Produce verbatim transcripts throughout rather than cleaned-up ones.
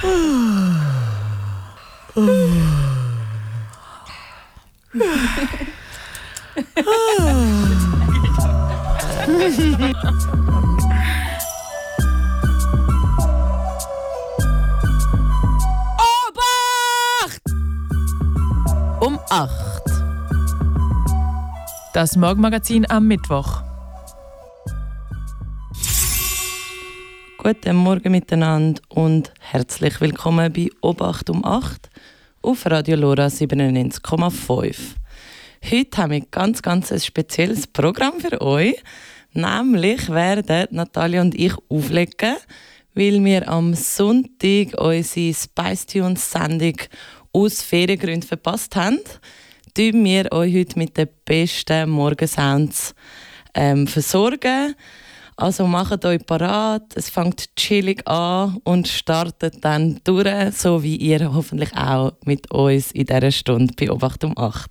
Obacht! Um acht. Das Morgenmagazin am Mittwoch. Guten Morgen miteinander und herzlich willkommen bei Obacht um acht auf Radio Lora siebenundneunzig Komma fünf. Heute haben wir ganz, ganz ein spezielles Programm für euch. Nämlich werden Natalia und ich auflegen, weil wir am Sonntag unsere Spice Tunes Sendung aus Feriengründen verpasst haben. Tun wir euch heute mit den besten Morgensounds ähm, versorgen. Also macht euch parat, es fängt chillig an und startet dann durch, so wie ihr hoffentlich auch mit uns in dieser Stunde bei Obacht um acht.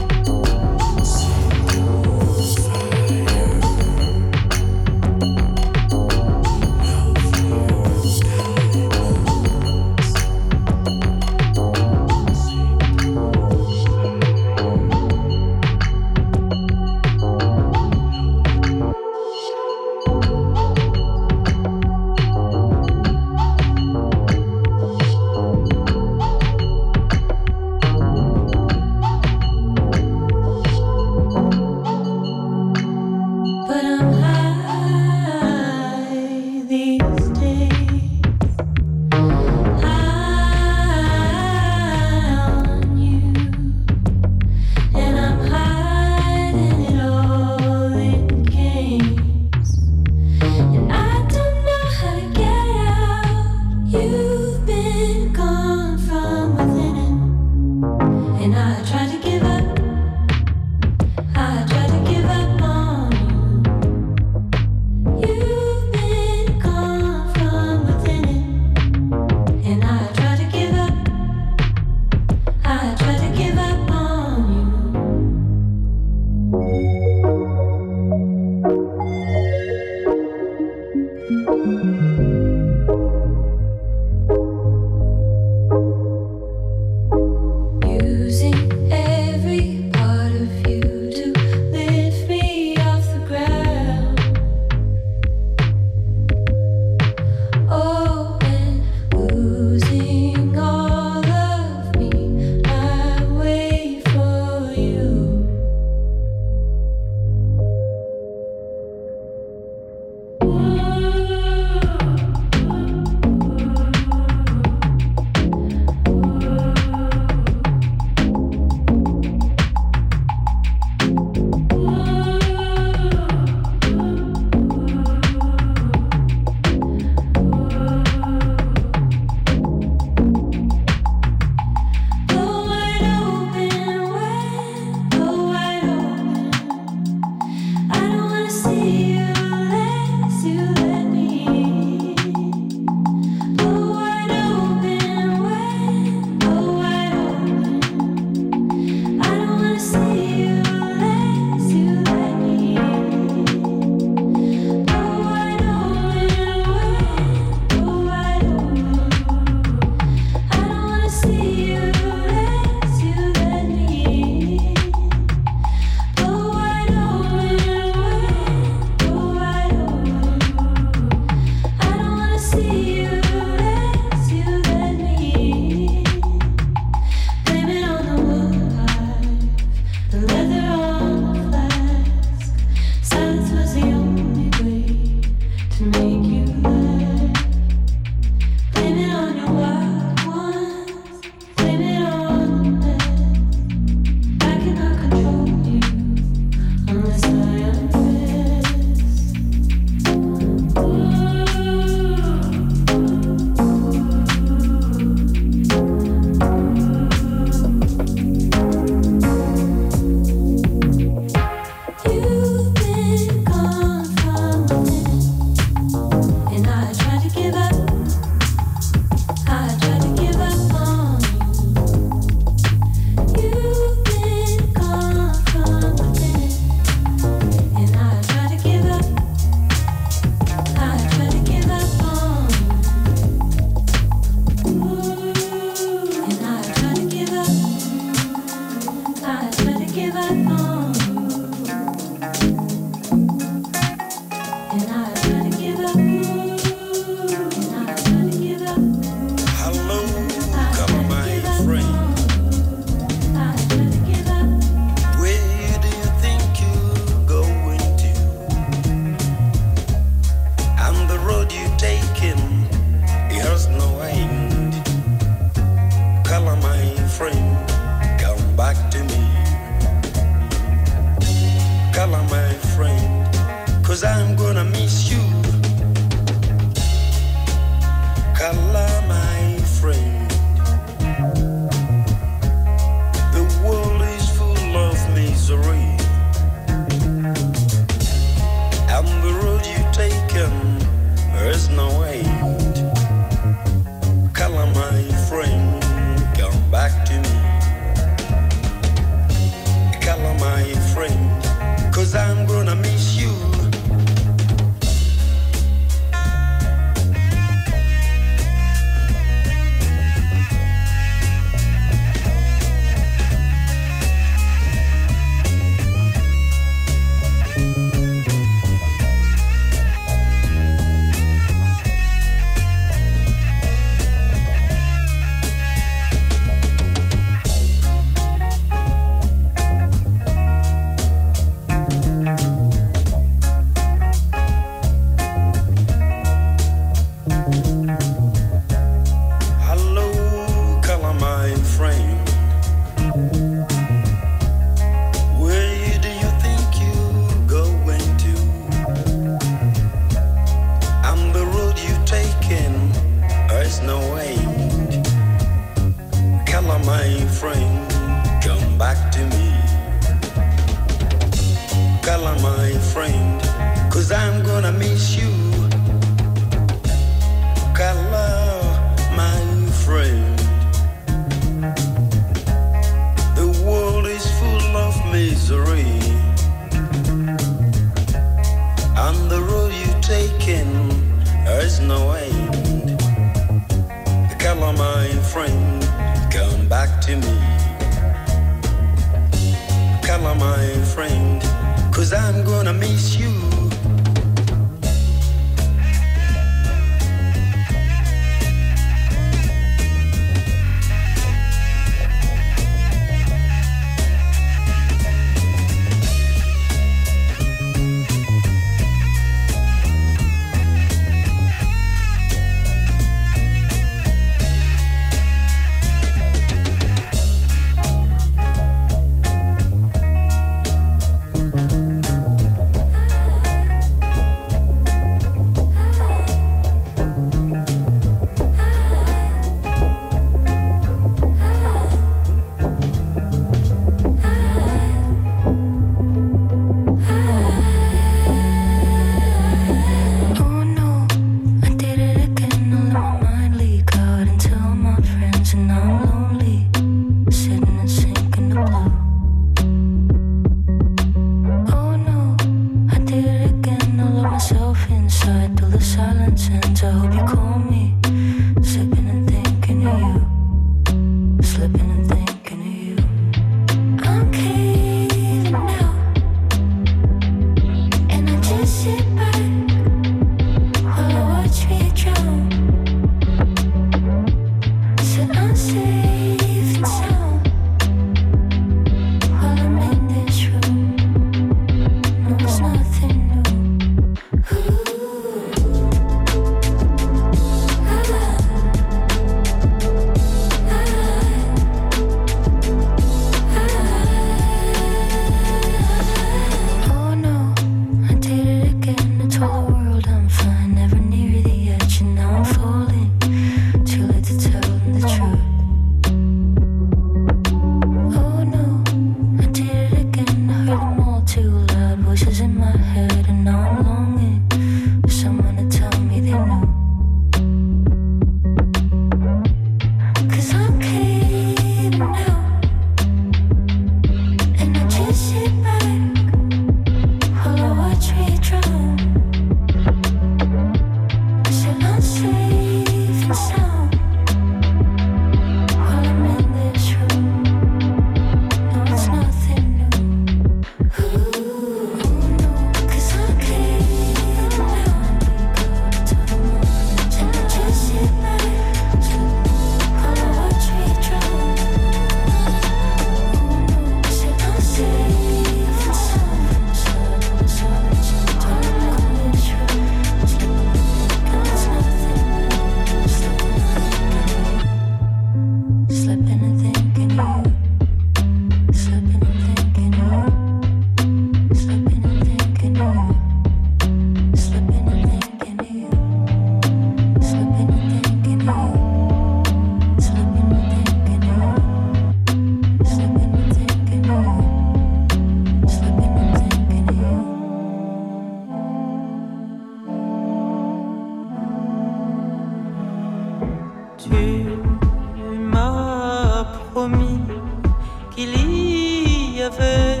Tu m'as promis qu'il y avait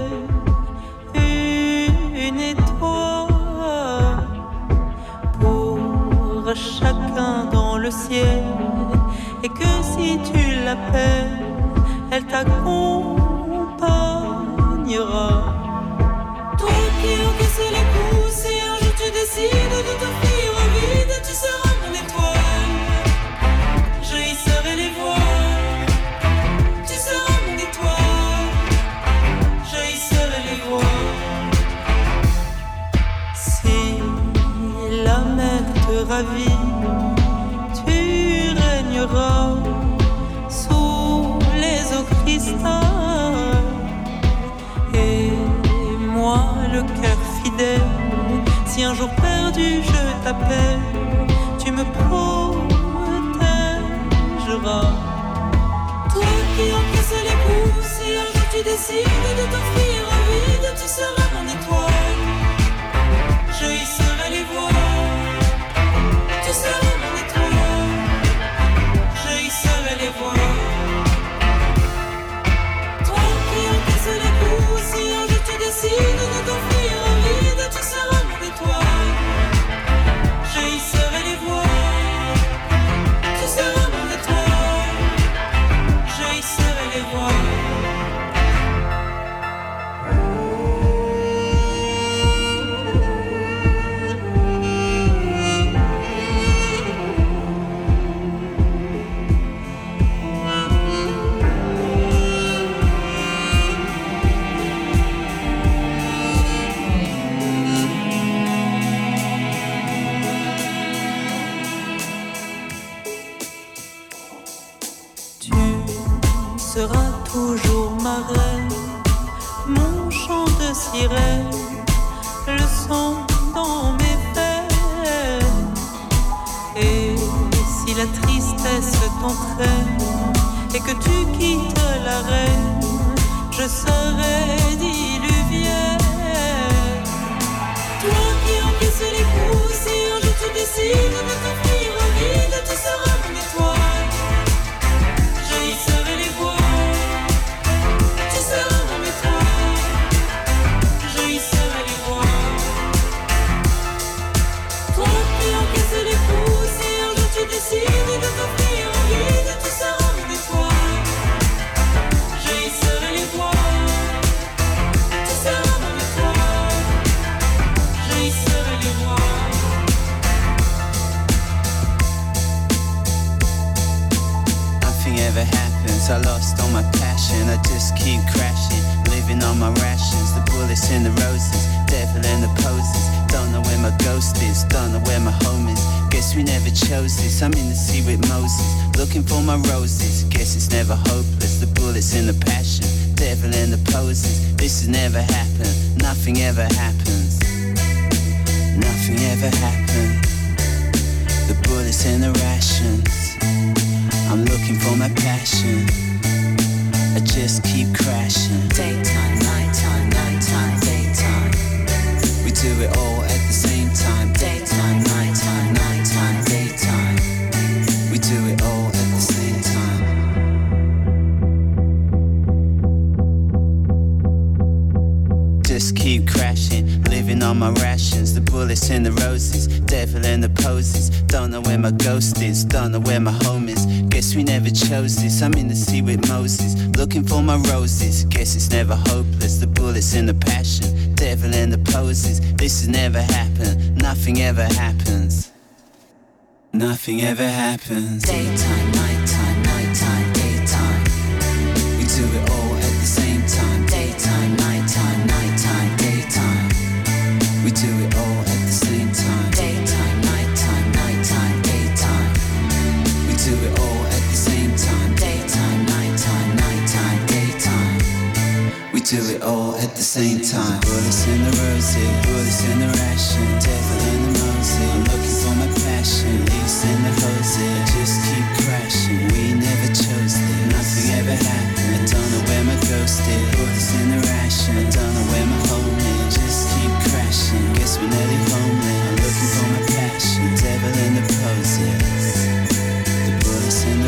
une étoile pour chacun dans le ciel, et que si tu l'appelles, elle t'accompagnera. Toi qui encaisses les coups, si un jour tu décides de t'offrir au vide, tu seras mon étoile. Je hisserai les voiles. Tu seras mon étoile. Je hisserai les voiles. Si la mer te ravit, tu régneras sous les eaux cristal. Et moi, le cœur fidèle, si un jour perdu je t'appelle, tu me protégeras. Toi qui encaisses les coups, si un jour tu décides de t'offrir un vide, tu seras mon étoile. Je hisserai les voiles. Tu seras mon étoile. Je hisserai les voiles. Toi qui encaisses les coups, si un jour tu décides de t'offrir un vide, tu seras mon étoile. Je hisserai les voiles. Tu seras mon étoile. Je hisserai les voiles. Sera toujours ma reine, mon chant de sirène, le son dans mes veines. Et si la tristesse t'entraîne et que tu quittes la reine, je serai diluvienne. Toi qui encaisses les coups, si un jour tu décides de t'offrir au vide, tu seras mon étoile. Je hisserai les voiles. Tu seras mon étoile. Je hisserai les voiles. Toi qui encaisses les coups, si un jour tu décides de t'offrir au vide, tu seras mon étoile. Je hisserai les voiles. Tu seras mon étoile. Je hisserai les voiles. Nothing ever happens, I lost all my passion, I just keep crashing, living on my rations, the bullets in the roses, devil in the poses, don't know where my ghost is, don't know where my home is, guess we never chose this, I'm in the sea with Moses, looking for my roses, guess it's never hopeless, the bullets in the passion, devil in the poses, this has never happened, nothing ever happens, nothing ever happened, the bullets in the rations, I'm looking for my passion, I just keep crashing. Daytime, nighttime, nighttime, daytime. We do it all at the same time. Daytime, nighttime, nighttime, daytime. We do it all at the same time. Just keep crashing, living on my rations, the bullets in the roses, devil in the poses, don't know where my ghost is, don't know where my home is, guess we never chose this, I'm in the sea with Moses, looking for my roses, guess it's never hopeless, the bullets in the passion, devil in the poses, this has never happened, nothing ever happens, nothing ever happens. Daytime, nighttime, nighttime, daytime. We do it all at the same time. Daytime, nighttime, nighttime, daytime. We do it all at the same time. Daytime, nighttime, nighttime, daytime. We do it all at the same time. Daytime, nighttime, nighttime, daytime. We do it all at the same time. Bullets in the roses, bullets in the ration, devil in the roses. I'm looking for my passion, leaves in the roses. Just keep crashing, we never chose this. Nothing ever happened, I don't know where my ghost is. Bullets in the ration, I don't know where my home is. Just keep crashing, guess we're nearly homeless. I'm looking for my passion, devil in the poses. The bullets in the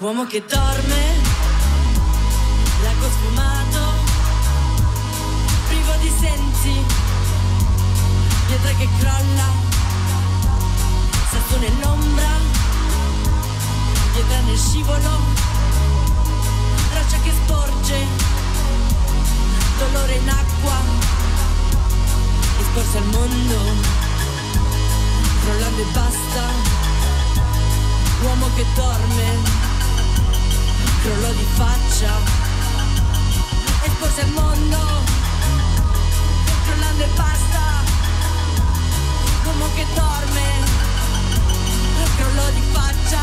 Uomo che dorme, lago sfumato, privo di sensi, pietra che crolla, salto nell'ombra, pietra nel scivolo, roccia che sporge, dolore in acqua, esposto al mondo, crollando e basta, uomo che dorme, crollò di faccia, esposto al mondo, crollando e basta, uomo che dorme, crollò di faccia.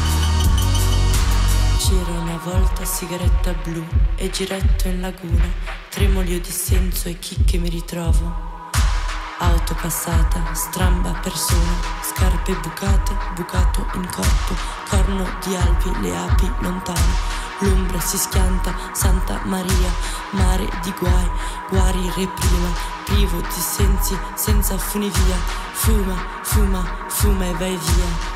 C'era una volta sigaretta blu e giretto in laguna, tremolio di senso e chicche mi ritrovo. Auto passata, stramba persona, scarpe bucate, bucato in corpo, corno di alpi, le api lontane, l'ombra si schianta, Santa Maria, mare di guai, guari reprima, privo di sensi, senza funivia, fuma, fuma, fuma e vai via.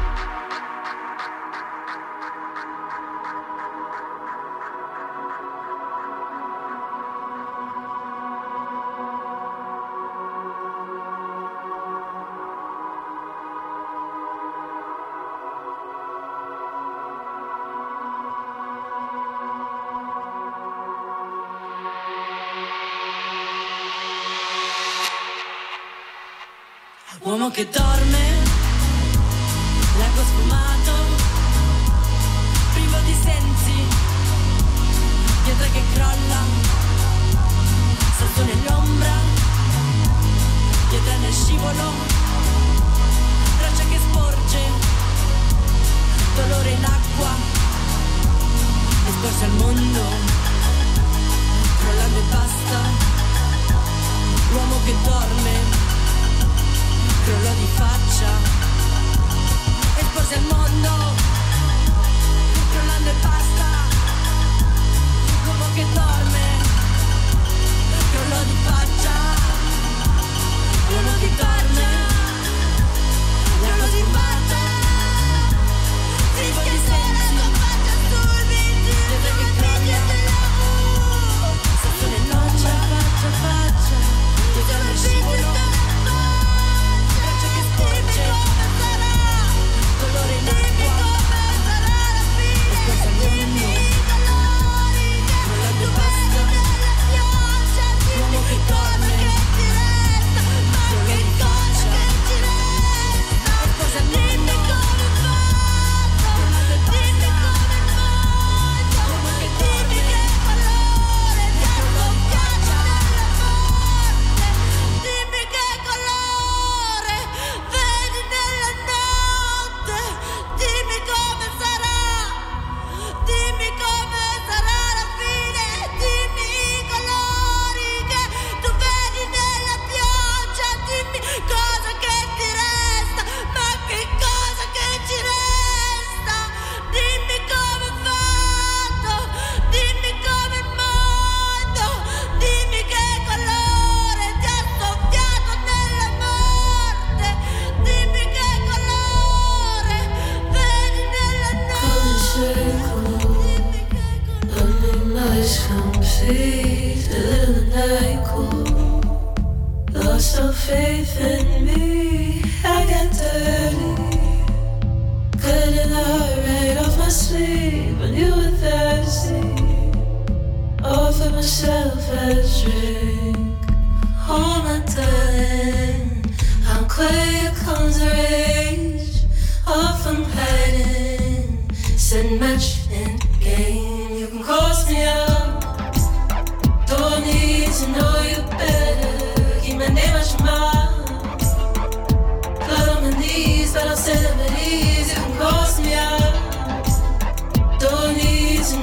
Uomo che dorme, lago sfumato, privo di sensi, pietra che crolla, salto nell'ombra, pietra nel scivolo, roccia che sporge, dolore in acqua, esposto al mondo, crollando e basta, uomo che dorme, crollò di faccia, esposto al mondo, crollando e basta, uomo che dorme, crollò di faccia, uomo che dorme, crollò di faccia, privo di sensi, pietra che crolla, salto nell'ombra, faccia a faccia, pietra nel scivolo, dolore in acqua, esposto al mondo, crollando e basta, uomo che dorme, crollò di faccia, esposto al mondo, crollando e basta, uomo che dorme, crollò di faccia. Dimmi che colore vedi nella notte, dimmi come sarà, dimmi come sarà la fine, dimmi i colori che tu vedi nella pioggia, dimmi cosa che ti resta, ma che cosa che ci resta, dimmi come è fatto, dimmi come il mondo, dimmi che colore ti ha soffiato nella morte, dimmi che colore vedi nella notte, dimmi che Complete, a little night cool. Lost our faith in